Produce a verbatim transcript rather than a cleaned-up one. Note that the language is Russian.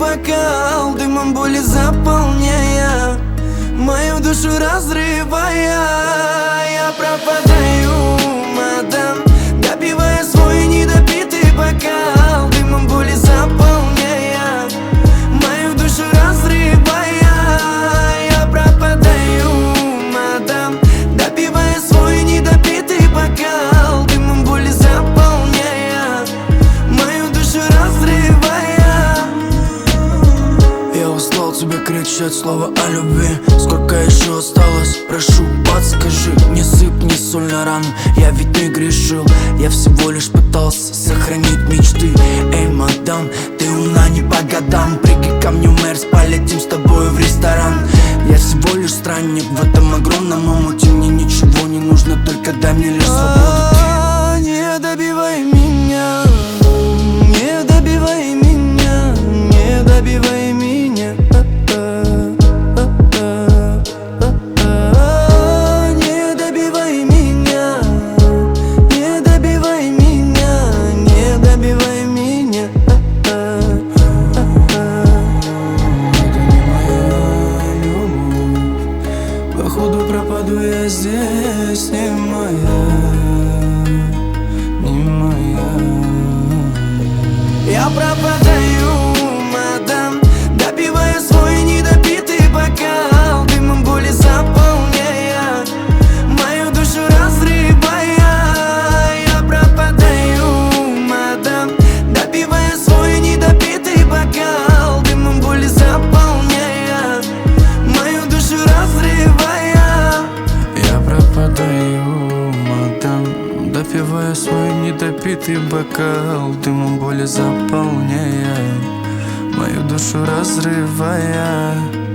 бокал, дымом боли заполняя, мою душу разрывая. Я пропадаю, мадам, допивая свой недопитый бокал, дымом боли заполняя, мою душу разрывая. Я пропадаю, мадам, допивая свой недопитый бокал, дымом боли заполняя, мою душу разрывая. Я устал тебе кричать слова о любви. Сколько еще осталось? Прошу, подскажи. Не сыпь ни соль на рану, я ведь не грешил. Я всего лишь пытался сохранить мечты. Эй, мадам, ты умна не по годам. Прыгай ко мне в Мерс, полетим с тобой в ресторан. Я всего лишь странник в этом огромном омуте. Мне ничего не нужно, только дай мне лишь свободу. Не добивай меня, не добивай меня, не добивай меня. Не добивай меня, не добивай меня, не добивай меня. Это не моя любовь, походу пропаду я здесь, не моя, не моя. Я пропадаю, мадам, допивая свой недопитый бокал, дымом боли заполняя, мою душу разрывая. Я пропадаю, мадам, допивая свой недопитый бокал, дымом боли заполняя, мою душу разрывая. Я пропадаю, мадам, допивая свой недопитый бокал, дымом боли заполняя, мою душу разрывая.